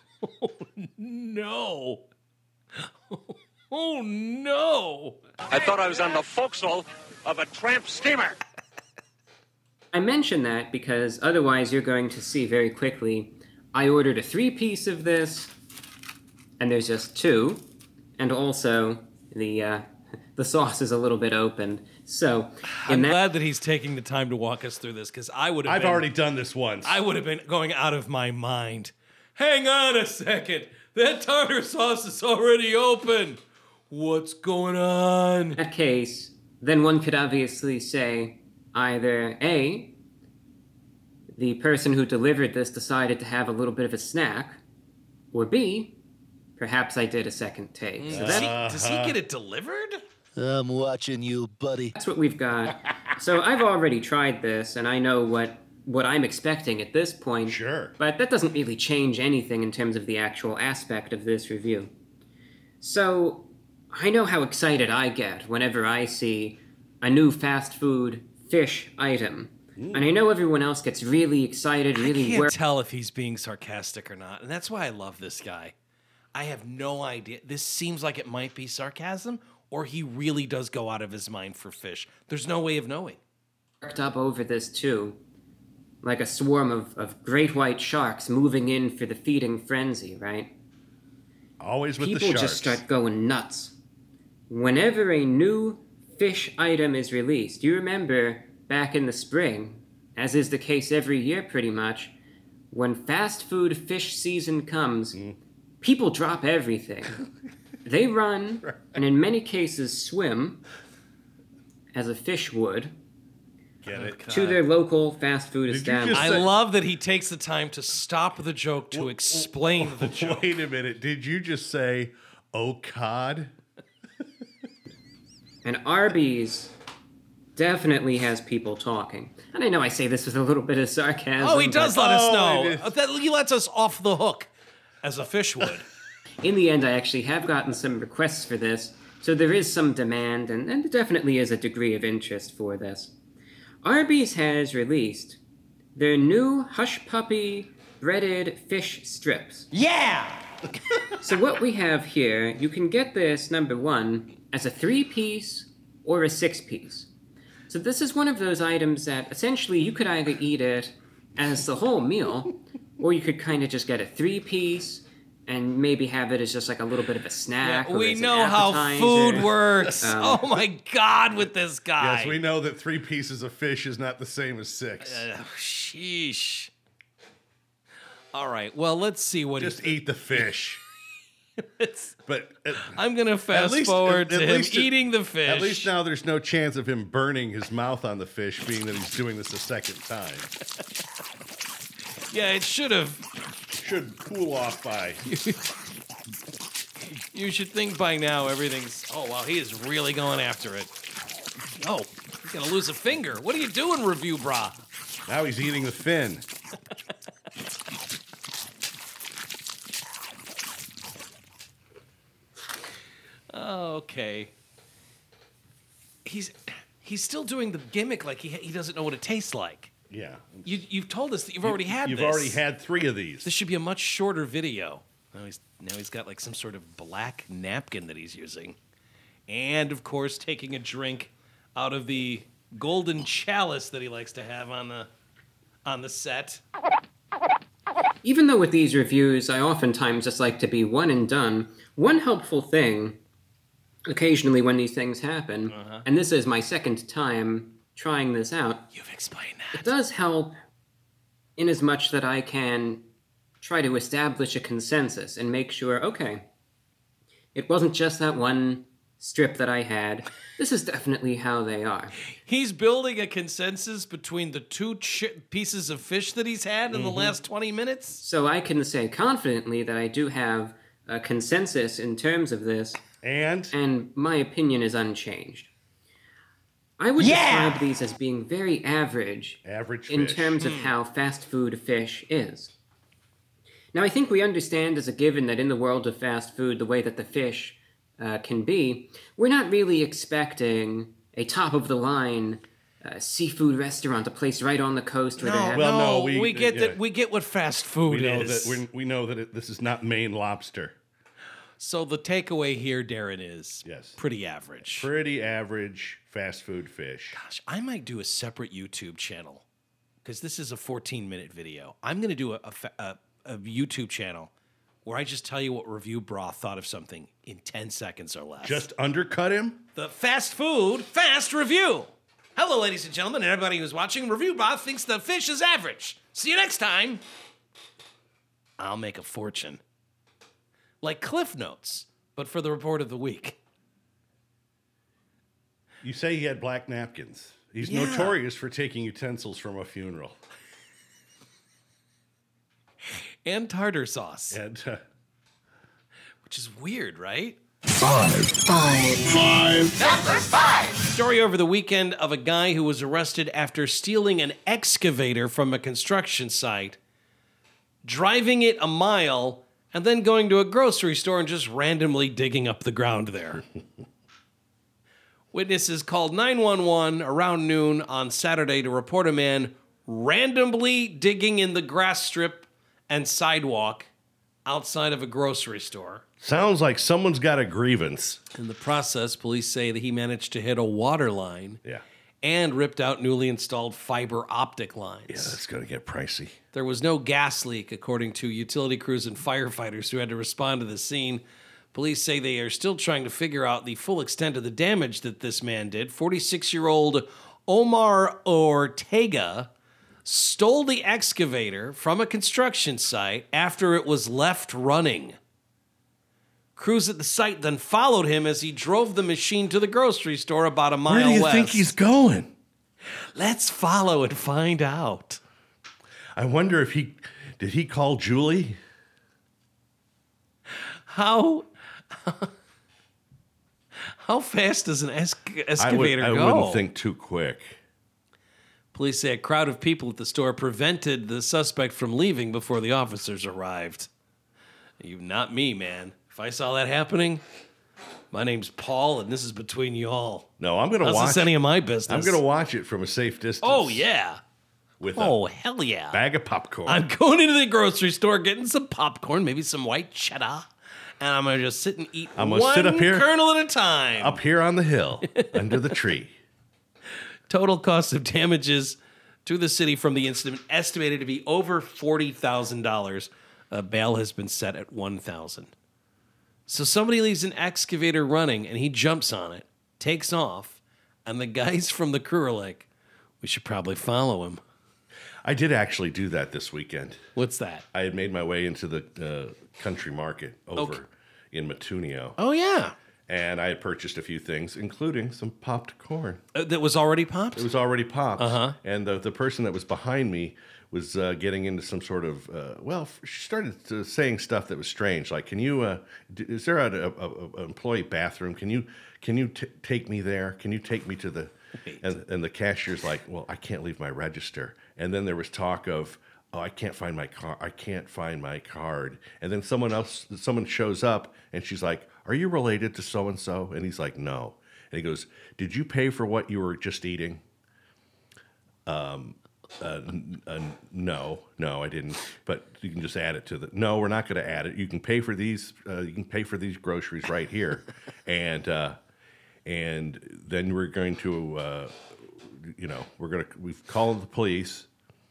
[SPEAKER 1] No. Oh, no.
[SPEAKER 7] I thought I was on the forecastle of a tramp steamer.
[SPEAKER 6] I mention that because otherwise you're going to see very quickly, I ordered a three-piece of this, and there's just two, and also the uh, the sauce is a little bit opened. So, in
[SPEAKER 1] I'm
[SPEAKER 6] that
[SPEAKER 1] glad that he's taking the time to walk us through this because I would have
[SPEAKER 2] I've
[SPEAKER 1] been,
[SPEAKER 2] already done this once.
[SPEAKER 1] I would have been going out of my mind. Hang on a second. That tartar sauce is already open. What's going on?
[SPEAKER 6] that case, then one could obviously say either A, the person who delivered this decided to have a little bit of a snack, or B, perhaps I did a second take. So
[SPEAKER 1] Does
[SPEAKER 6] that,
[SPEAKER 1] he, does he get it delivered?
[SPEAKER 3] I'm watching you, buddy.
[SPEAKER 6] that's what we've got. So I've already tried this, and I know what, what I'm expecting at this point.
[SPEAKER 2] Sure.
[SPEAKER 6] But that doesn't really change anything in terms of the actual aspect of this review. So I know how excited I get whenever I see a new fast food fish item. And I know everyone else gets really excited, really
[SPEAKER 1] Can't
[SPEAKER 6] wor-
[SPEAKER 1] tell if he's being sarcastic or not, and that's why I love this guy. I have no idea. This seems like it might be sarcasm, or he really does go out of his mind for fish. There's no way of knowing.
[SPEAKER 6] worked up over this too. Like a swarm of, of great white sharks moving in for the feeding frenzy, right?
[SPEAKER 2] Always with
[SPEAKER 6] People
[SPEAKER 2] the sharks.
[SPEAKER 6] just start going nuts. Whenever a new fish item is released, you remember back in the spring, as is the case every year pretty much, when fast food fish season comes, people drop everything. They run, and in many cases swim, as a fish would,
[SPEAKER 2] Get it?
[SPEAKER 6] to their local fast food
[SPEAKER 2] you
[SPEAKER 6] establishment.
[SPEAKER 2] just
[SPEAKER 1] I
[SPEAKER 2] say-
[SPEAKER 1] love that he takes the time to stop the joke to explain the joke.
[SPEAKER 2] Wait a minute. Did you just say, oh, cod?
[SPEAKER 6] And Arby's definitely has people talking. And I know I say this with a little bit of sarcasm.
[SPEAKER 1] Oh, he does
[SPEAKER 6] but
[SPEAKER 1] let us
[SPEAKER 2] Oh,
[SPEAKER 1] know.
[SPEAKER 2] it is.
[SPEAKER 1] That he lets us off the hook, as a fish would.
[SPEAKER 6] in the end, I actually have gotten some requests for this, so there is some demand, and, and there definitely is a degree of interest for this. Arby's has released their new Hush Puppy breaded fish strips.
[SPEAKER 1] Yeah!
[SPEAKER 6] So what we have here, you can get this, number one, as a three-piece or a six-piece. So this is one of those items that essentially you could either eat it as the whole meal, or you could kind of just get a three-piece and maybe have it as just like a little bit of a snack. or
[SPEAKER 1] we
[SPEAKER 6] as an
[SPEAKER 1] know how
[SPEAKER 6] appetizer.
[SPEAKER 1] food works.
[SPEAKER 6] Um,
[SPEAKER 1] oh my God, with this guy.
[SPEAKER 2] Yes, we know that three pieces of fish is not the same as six.
[SPEAKER 1] Oh, sheesh. All right, well, let's see what
[SPEAKER 2] Just
[SPEAKER 1] he...
[SPEAKER 2] eat the fish.
[SPEAKER 1] It's,
[SPEAKER 2] But uh,
[SPEAKER 1] I'm going to fast
[SPEAKER 2] least-
[SPEAKER 1] forward
[SPEAKER 2] at-
[SPEAKER 1] to
[SPEAKER 2] at
[SPEAKER 1] him
[SPEAKER 2] least it-
[SPEAKER 1] eating the fish.
[SPEAKER 2] at least now there's no chance of him burning his mouth on the fish, being that he's doing this a second time.
[SPEAKER 1] Yeah, it should have.
[SPEAKER 2] Should cool off by.
[SPEAKER 1] You should think by now everything's... Oh, wow, he is really going after it. Oh, he's going to lose a finger. What are you doing, Review Bra?
[SPEAKER 2] Now he's eating the fin.
[SPEAKER 1] Okay. He's he's still doing the gimmick like he he doesn't know what it tastes like.
[SPEAKER 2] Yeah.
[SPEAKER 1] You you've told us that you've already had
[SPEAKER 2] You've
[SPEAKER 1] this.
[SPEAKER 2] already had three of these.
[SPEAKER 1] This should be a much shorter video. Now he's now he's got like some sort of black napkin that he's using, and of course taking a drink out of the golden chalice that he likes to have on the on the set.
[SPEAKER 6] Even though with these reviews, I oftentimes just like to be one and done, one helpful thing, occasionally when these things happen,
[SPEAKER 1] Uh-huh.
[SPEAKER 6] and this is my second time trying this out,
[SPEAKER 1] You've explained
[SPEAKER 6] it
[SPEAKER 1] that.
[SPEAKER 6] does help in as much that I can try to establish a consensus and make sure, okay, it wasn't just that one strip that I had. This is definitely how they are.
[SPEAKER 1] He's building a consensus between the two chi- pieces of fish that he's had in the last twenty minutes.
[SPEAKER 6] So I can say confidently that I do have a consensus in terms of this,
[SPEAKER 2] And
[SPEAKER 6] and my opinion is unchanged. I would
[SPEAKER 1] Yeah!
[SPEAKER 6] describe these as being very average
[SPEAKER 2] average
[SPEAKER 6] in
[SPEAKER 2] fish.
[SPEAKER 6] terms of how fast food fish is. Now, I think we understand as a given that in the world of fast food, the way that the fish uh, can be, we're not really expecting a top-of-the-line uh, seafood restaurant, a place right on the coast where they have...
[SPEAKER 2] well, no,
[SPEAKER 1] no,
[SPEAKER 2] we-
[SPEAKER 1] we, get
[SPEAKER 2] yeah.
[SPEAKER 1] that. We get what fast food
[SPEAKER 2] we know
[SPEAKER 1] is.
[SPEAKER 2] that we're, we know that it, this is not Maine lobster.
[SPEAKER 1] So the takeaway here, Darren, is
[SPEAKER 2] Yes.
[SPEAKER 1] pretty average.
[SPEAKER 2] Pretty average fast food fish.
[SPEAKER 1] Gosh, I might do a separate YouTube channel because this is a fourteen minute video. I'm going to do a, a, fa- a, a YouTube channel where I just tell you what Review Bra thought of something in ten seconds or less.
[SPEAKER 2] Just undercut him?
[SPEAKER 1] the fast food fast review. Hello, ladies and gentlemen, and everybody who's watching. Review Bra thinks the fish is average. See you next time. I'll make a fortune. Like Cliff Notes, but for the report of the week.
[SPEAKER 2] You say he had black napkins. He's
[SPEAKER 1] Yeah.
[SPEAKER 2] notorious for taking utensils from a funeral.
[SPEAKER 1] And tartar sauce,
[SPEAKER 2] And uh,
[SPEAKER 1] which is weird, right?
[SPEAKER 3] Five.
[SPEAKER 1] Story over the weekend of a guy who was arrested after stealing an excavator from a construction site, driving it a mile, and then going to a grocery store and just randomly digging up the ground there. Witnesses called nine one one around noon on Saturday to report a man randomly digging in the grass strip and sidewalk outside of a grocery store.
[SPEAKER 2] sounds like someone's got a grievance.
[SPEAKER 1] In the process, police say that he managed to hit a water line
[SPEAKER 2] Yeah.
[SPEAKER 1] and ripped out newly installed fiber optic lines.
[SPEAKER 2] Yeah, that's going to get pricey.
[SPEAKER 1] There was no gas leak, according to utility crews and firefighters who had to respond to the scene. Police say they are still trying to figure out the full extent of the damage that this man did. forty-six-year-old Omar Ortega stole the excavator from a construction site after it was left running. Crews at the site then followed him as he drove the machine to the grocery store about a mile
[SPEAKER 2] Where do you
[SPEAKER 1] west.
[SPEAKER 2] think he's going?
[SPEAKER 1] Let's follow and find out.
[SPEAKER 2] I wonder if he did he call Julie?
[SPEAKER 1] How how fast does an es- excavator
[SPEAKER 2] I, would,
[SPEAKER 1] go?
[SPEAKER 2] I wouldn't think too quick.
[SPEAKER 1] Police say a crowd of people at the store prevented the suspect from leaving before the officers arrived. You, not me, man. If I saw that happening, my name's Paul, and this is between y'all.
[SPEAKER 2] No, I'm gonna
[SPEAKER 1] How's
[SPEAKER 2] watch.
[SPEAKER 1] this any of my business?
[SPEAKER 2] I'm gonna watch it from a safe distance.
[SPEAKER 1] Oh yeah.
[SPEAKER 2] With
[SPEAKER 1] Oh
[SPEAKER 2] a
[SPEAKER 1] hell yeah.
[SPEAKER 2] bag of popcorn.
[SPEAKER 1] I'm going into the grocery store, getting some popcorn, maybe some white cheddar, and I'm gonna just sit and eat
[SPEAKER 2] I'm gonna
[SPEAKER 1] one
[SPEAKER 2] sit up here-
[SPEAKER 1] kernel at a time.
[SPEAKER 2] Up here on the hill, under the tree.
[SPEAKER 1] Total cost of damages to the city from the incident estimated to be over forty thousand dollars. A bail has been set at one thousand dollars. So somebody leaves an excavator running, and he jumps on it, takes off, and the guys from the crew are like, "We should probably follow him."
[SPEAKER 2] I did actually do that this weekend.
[SPEAKER 1] What's that?
[SPEAKER 2] I had made my way into the uh, country market over
[SPEAKER 1] Okay.
[SPEAKER 2] in Matunio,
[SPEAKER 1] Oh yeah,
[SPEAKER 2] and I had purchased a few things, including some popped corn.
[SPEAKER 1] uh, that was already popped.
[SPEAKER 2] It was already popped,
[SPEAKER 1] Uh-huh.
[SPEAKER 2] and the the person that was behind me was uh, getting into some sort of uh, well, f- she started to saying stuff that was strange, like, "Can you? Uh, d- is there a, a, a, a employee bathroom? Can you can you t- take me there? Can you take me to the?" And, and the cashier's like, "Well, I can't leave my register." And then there was talk of, "Oh, I can't find my car. I can't find my card." And then someone else, someone shows up, and she's like, "Are you related to so and so?" And he's like, "No." And he goes, "Did you pay for what you were just eating?" Um, uh, n- uh, no, no, I didn't. But you can just add it to the. No, we're not going to add it. You can pay for these. Uh, you can pay for these groceries right here, and uh, and then we're going to, uh, you know, we're going to. We've called the police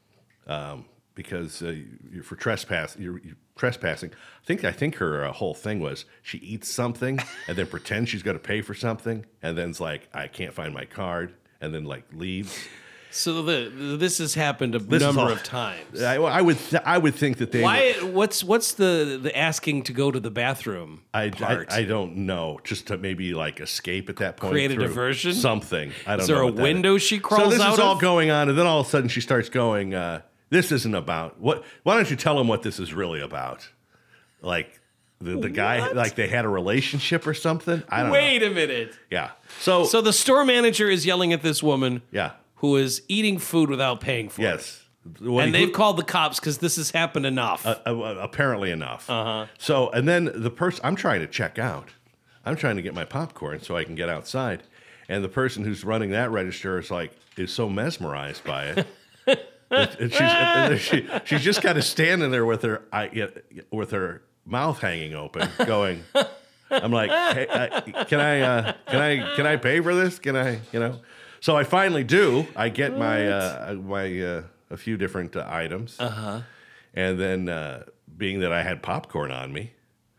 [SPEAKER 2] um, because uh, you're for trespass. You're, you're trespassing. I think. I think her uh, whole thing was she eats something and then pretends she's got to pay for something, and then's like, "I can't find my card," and then like leaves.
[SPEAKER 1] So the, this has happened a
[SPEAKER 2] This is
[SPEAKER 1] number
[SPEAKER 2] all-
[SPEAKER 1] of times.
[SPEAKER 2] I, I would th- I would think that they
[SPEAKER 1] Why? What's what's the the asking to go to the bathroom
[SPEAKER 2] I, I,
[SPEAKER 1] part?
[SPEAKER 2] I don't know. Just to maybe like escape at that point.
[SPEAKER 1] Create a
[SPEAKER 2] through
[SPEAKER 1] diversion?
[SPEAKER 2] Something. I don't
[SPEAKER 1] Is there
[SPEAKER 2] know.
[SPEAKER 1] a
[SPEAKER 2] what that
[SPEAKER 1] window
[SPEAKER 2] is.
[SPEAKER 1] she crawls
[SPEAKER 2] So this
[SPEAKER 1] out
[SPEAKER 2] is all
[SPEAKER 1] of?
[SPEAKER 2] going on, and then all of a sudden she starts going. Uh, this isn't about what. Why don't you tell them what this is really about? Like the the guy,
[SPEAKER 1] What?
[SPEAKER 2] like they had a relationship or something. I don't
[SPEAKER 1] Wait
[SPEAKER 2] know.
[SPEAKER 1] a minute.
[SPEAKER 2] Yeah. So,
[SPEAKER 1] So the store manager is yelling at this woman
[SPEAKER 2] yeah.
[SPEAKER 1] who is eating food without paying for it.
[SPEAKER 2] Yes. What
[SPEAKER 1] And
[SPEAKER 2] he-
[SPEAKER 1] they've called the cops because this has happened enough.
[SPEAKER 2] Uh, uh, apparently enough. Uh-huh. So, and then the person, I'm trying to check out. I'm trying to get my popcorn so I can get outside. And the person who's running that register is like, is so mesmerized by it. and and she's, and she, she's just kind of standing there with her, I, with her mouth hanging open, going, I'm like, hey, I, can I, uh, can I, can I pay for this? Can I, you know? So I finally do. I get my, uh, my, uh, a few different uh, items.
[SPEAKER 1] Uh-huh.
[SPEAKER 2] And then, uh, being that I had popcorn on me,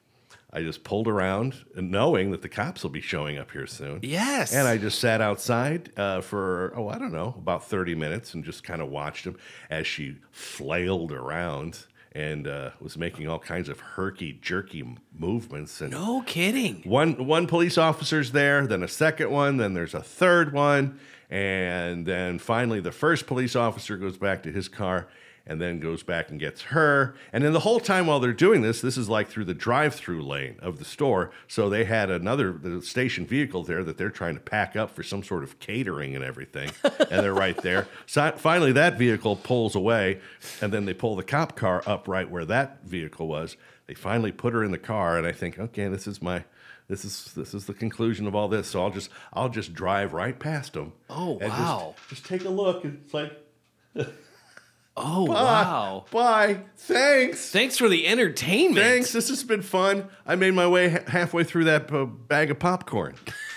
[SPEAKER 2] I just pulled around, knowing that the cops will be showing up here soon.
[SPEAKER 1] Yes.
[SPEAKER 2] And I just sat outside uh, for, oh, I don't know, about thirty minutes and just kind of watched them as she flailed around and uh, was making all kinds of herky-jerky m- movements. And
[SPEAKER 1] No kidding.
[SPEAKER 2] one one police officer's there, then a second one, then there's a third one, and then finally the first police officer goes back to his car and then goes back and gets her. And then the whole time while they're doing this, this is like through the drive-through lane of the store. So they had another the station vehicle there that they're trying to pack up for some sort of catering and everything. And they're right there. So finally that vehicle pulls away, and then they pull the cop car up right where that vehicle was. They finally put her in the car, and I think, okay, this is my this is this is the conclusion of all this. So I'll just I'll just drive right past them.
[SPEAKER 1] Oh,
[SPEAKER 2] and
[SPEAKER 1] wow.
[SPEAKER 2] Just, just take a look. It's like,
[SPEAKER 1] Oh,
[SPEAKER 2] bye,
[SPEAKER 1] wow.
[SPEAKER 2] bye, thanks,
[SPEAKER 1] Thanks for the entertainment.
[SPEAKER 2] thanks. This has been fun. I made my way ha- halfway through that uh, bag of popcorn.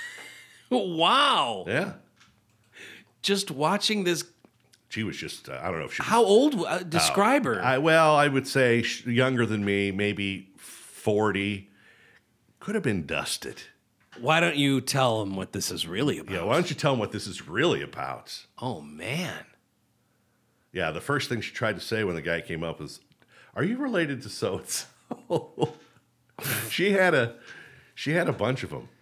[SPEAKER 1] Wow.
[SPEAKER 2] Yeah,
[SPEAKER 1] Just watching this.
[SPEAKER 2] she was just uh, I don't know if she was,
[SPEAKER 1] How old? Uh, describe her.
[SPEAKER 2] I well I would say sh- younger than me, maybe forty. Could have been dusted.
[SPEAKER 1] Why don't you tell them what this is really about?
[SPEAKER 2] Yeah, why don't you tell them what this is really about?
[SPEAKER 1] Oh, man.
[SPEAKER 2] Yeah, the first thing she tried to say when the guy came up was, "Are you related to so and so?" She had a, she had a bunch of them.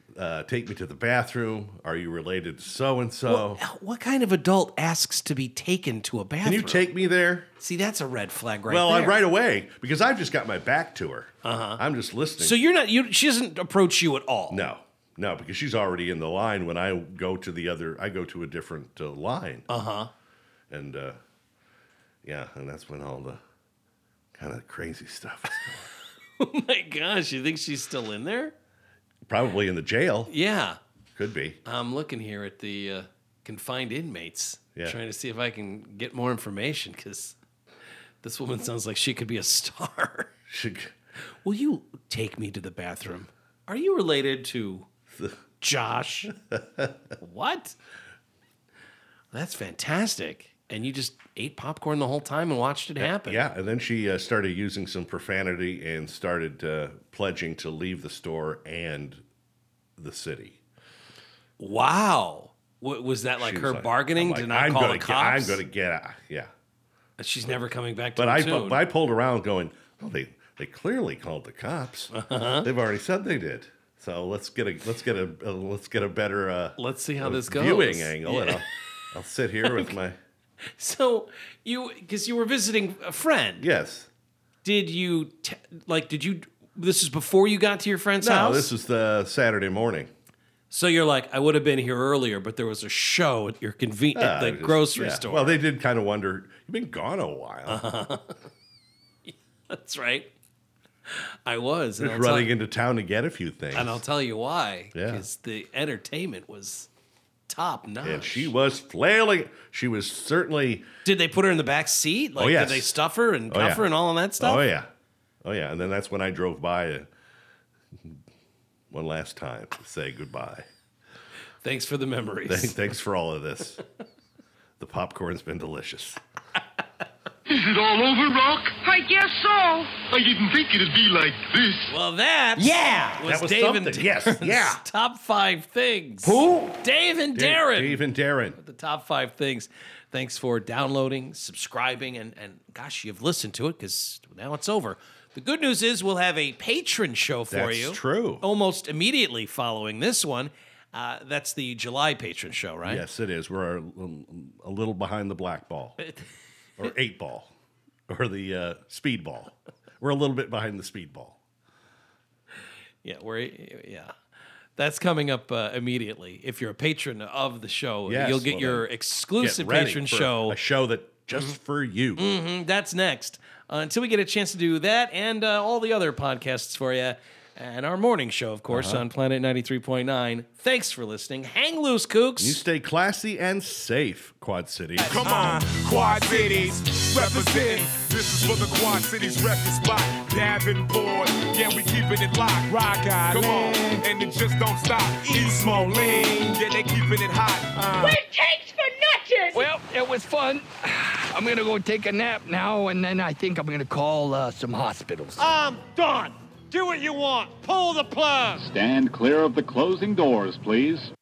[SPEAKER 2] Uh, take me to the bathroom. Are you related to so and so?
[SPEAKER 1] What, what kind of adult asks to be taken to a bathroom?
[SPEAKER 2] Can you take me there?
[SPEAKER 1] See, that's a red flag right
[SPEAKER 2] well,
[SPEAKER 1] there.
[SPEAKER 2] I right away because I've just got my back to her.
[SPEAKER 1] Uh-huh.
[SPEAKER 2] I'm just listening.
[SPEAKER 1] So you're not. You. She doesn't approach you at all.
[SPEAKER 2] no, no, because she's already in the line. When I go to the other, I go to a different uh, line.
[SPEAKER 1] Uh huh.
[SPEAKER 2] And uh, yeah, and that's when all the kind of crazy stuff is going.
[SPEAKER 1] Oh my gosh! You think she's still in there?
[SPEAKER 2] Probably in the jail.
[SPEAKER 1] Yeah.
[SPEAKER 2] Could be.
[SPEAKER 1] I'm looking here at the uh, confined inmates,
[SPEAKER 2] Yeah.
[SPEAKER 1] trying to see if I can get more information because this woman sounds like she could be a star.
[SPEAKER 2] Should,
[SPEAKER 1] Will you take me to the bathroom? Are you related to Josh? What? That's fantastic. And you just ate popcorn the whole time and watched it happen.
[SPEAKER 2] yeah, and then she uh, started using some profanity and started uh, pledging to leave the store and the city.
[SPEAKER 1] Wow. W- was that like
[SPEAKER 2] She
[SPEAKER 1] her
[SPEAKER 2] was
[SPEAKER 1] bargaining
[SPEAKER 2] I'm like,
[SPEAKER 1] to not
[SPEAKER 2] I'm
[SPEAKER 1] call
[SPEAKER 2] gonna
[SPEAKER 1] the
[SPEAKER 2] get,
[SPEAKER 1] cops?
[SPEAKER 2] I'm going to get out. Yeah.
[SPEAKER 1] She's never coming back to
[SPEAKER 2] But
[SPEAKER 1] the
[SPEAKER 2] I,
[SPEAKER 1] tune.
[SPEAKER 2] but I pulled around going, oh, they, they clearly called the cops.
[SPEAKER 1] Uh-huh.
[SPEAKER 2] They've already said they did. So let's get a let's get a uh, let's get a better uh,
[SPEAKER 1] Let's see how
[SPEAKER 2] uh,
[SPEAKER 1] this goes.
[SPEAKER 2] viewing angle,
[SPEAKER 1] Yeah.
[SPEAKER 2] and I'll, I'll sit here with my
[SPEAKER 1] So you, because you were visiting a friend.
[SPEAKER 2] yes.
[SPEAKER 1] Did you t- like? Did you? This is before you got to your friend's
[SPEAKER 2] No,
[SPEAKER 1] house.
[SPEAKER 2] this is the Saturday morning.
[SPEAKER 1] So you're like, I would have been here earlier, but there was a show at your conven-
[SPEAKER 2] Uh,
[SPEAKER 1] at the
[SPEAKER 2] just-
[SPEAKER 1] grocery
[SPEAKER 2] yeah.
[SPEAKER 1] store.
[SPEAKER 2] Well, they did kind of wonder. You've been gone a while.
[SPEAKER 1] Uh-huh. That's right. I was and
[SPEAKER 2] Just
[SPEAKER 1] I'll,
[SPEAKER 2] running
[SPEAKER 1] tell,
[SPEAKER 2] into town to get a few things.
[SPEAKER 1] and I'll tell you why.
[SPEAKER 2] Yeah.
[SPEAKER 1] Because the entertainment was top notch.
[SPEAKER 2] And she was flailing. She was certainly.
[SPEAKER 1] Did they put her in the back seat? Like,
[SPEAKER 2] Oh, yes.
[SPEAKER 1] Did they stuff her and
[SPEAKER 2] Oh,
[SPEAKER 1] cuff
[SPEAKER 2] yeah.
[SPEAKER 1] her and all of that stuff?
[SPEAKER 2] Oh yeah, oh yeah. And then that's when I drove by uh, one last time to say goodbye.
[SPEAKER 1] Thanks for the memories.
[SPEAKER 2] Thank- Thanks for all of this. The popcorn's been delicious.
[SPEAKER 5] Is it all over, Rock?
[SPEAKER 3] I guess so.
[SPEAKER 5] I didn't think it'd be like this.
[SPEAKER 1] Well, that
[SPEAKER 2] Yeah,
[SPEAKER 1] was,
[SPEAKER 2] that was
[SPEAKER 1] Dave and
[SPEAKER 2] something. Yes,
[SPEAKER 1] Darren's
[SPEAKER 2] yeah.
[SPEAKER 1] top five things.
[SPEAKER 2] Who?
[SPEAKER 1] Dave and
[SPEAKER 2] Dave-
[SPEAKER 1] Darren.
[SPEAKER 2] Dave and Darren.
[SPEAKER 1] The top five things. Thanks for downloading, subscribing, and, and gosh, you've listened to it because now it's over. The good news is we'll have a patron show for
[SPEAKER 2] That's
[SPEAKER 1] you.
[SPEAKER 2] true.
[SPEAKER 1] Almost immediately following this one. Uh, that's the July patron show, right?
[SPEAKER 2] Yes, it is. We're a, a little behind the black ball, or eight ball, or the uh, speed ball. We're a little bit behind the speed ball.
[SPEAKER 1] Yeah, we're yeah. That's coming up uh, immediately. If you're a patron of the show,
[SPEAKER 2] Yes,
[SPEAKER 1] you'll get
[SPEAKER 2] well
[SPEAKER 1] your
[SPEAKER 2] then,
[SPEAKER 1] exclusive
[SPEAKER 2] Get ready
[SPEAKER 1] patron
[SPEAKER 2] for
[SPEAKER 1] show.
[SPEAKER 2] a show that just for you.
[SPEAKER 1] Mm, that's next. Uh, until we get a chance to do that and uh, all the other podcasts for you. And our morning show, of course,
[SPEAKER 2] Uh-huh.
[SPEAKER 1] on Planet ninety-three point nine. Thanks for listening. Hang loose, kooks.
[SPEAKER 2] You stay classy and safe, Quad City.
[SPEAKER 8] Come on, Quad Cities, represent. This is for the Quad Cities record spot. Davenport, yeah, we keeping it locked. Rock Island, come on, and it just don't stop. East Moline, yeah, they keeping it hot. Uh,
[SPEAKER 3] What takes for nutches?
[SPEAKER 9] Well, it was fun. I'm gonna go take a nap now, and then I think I'm gonna call uh, some hospitals.
[SPEAKER 7] I'm done. Do what you want. Pull the plug.
[SPEAKER 4] Stand clear of the closing doors, please.